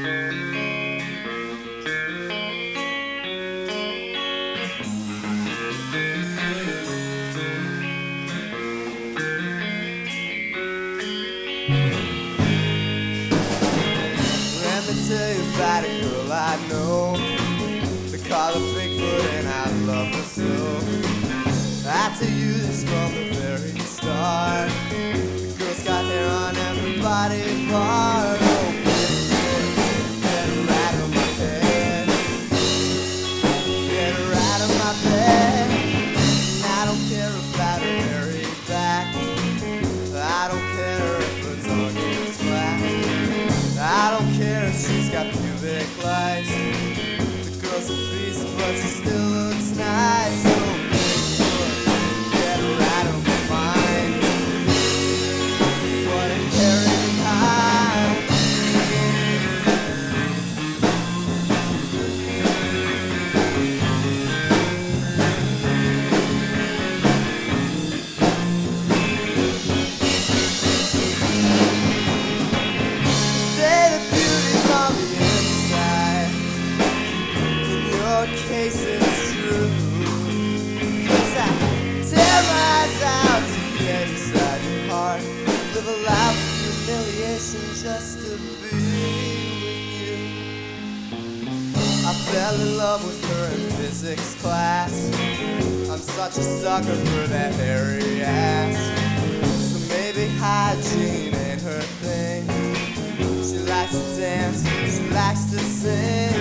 Let me tell you about a girl I know. They call her Bigfoot and I love her so. I tell you this from the very start. The girl's got hair on every body part. Oh, Bigfoot, get her out of my bed. Get her out of my bed. I don't care about her hairy back. I don't care if her tongue is flat. I don't care if she's got pubic lights. The girl's a beast, but she still looks nice. So Bigfoot, get her out of my mind. What a hairy time. Say the beauty's on the inside. In your case it's true. 'Cause I tear my eyes out to get inside your heart. Live a life of humiliation just to be with you. I fell in love with her in physics class. I'm such a sucker for that hairy ass. So maybe hygiene ain't her thing. She likes to dance, she likes to sing.